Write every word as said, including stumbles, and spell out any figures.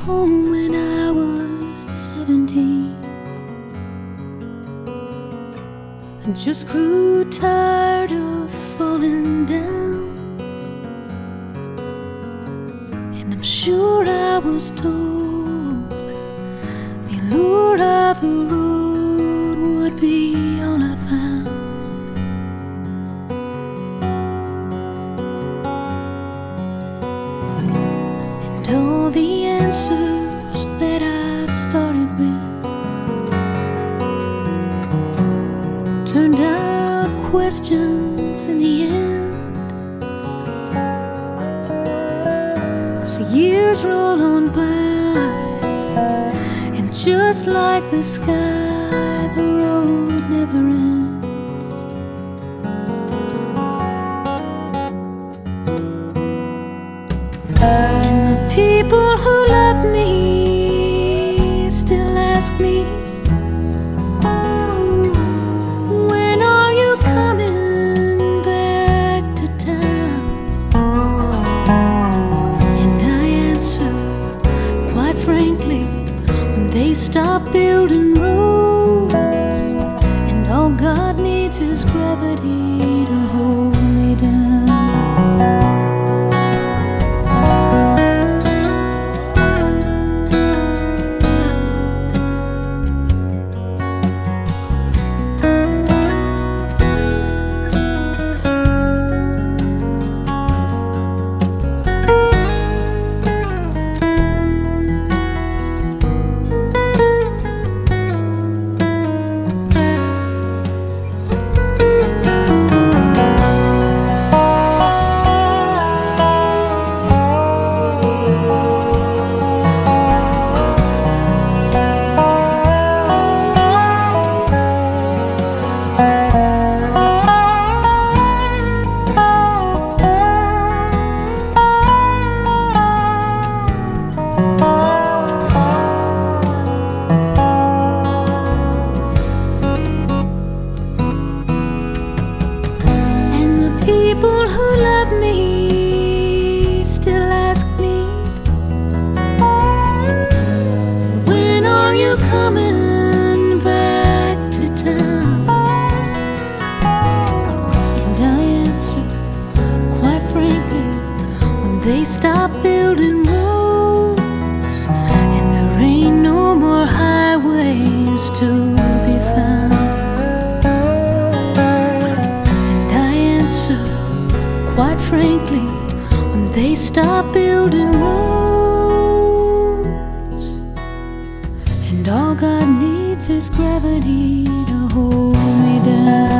home when I was seventeen. I just grew tired of falling down, and I'm sure I was told the allure of the road would be all I found. And all the answers that I started with turned out questions in the end. As the years roll on by, and just like the sky, the road never ends. And the people who love me still ask me, frankly, when they stop building roads, and all God needs is gravity to hold me down. People who love me still ask me, when are you coming back to town? And I answer, quite frankly, when they stop building roads, and there ain't no more highways to be found. Quite frankly, when they stop building roads, and all God needs is gravity to hold me down.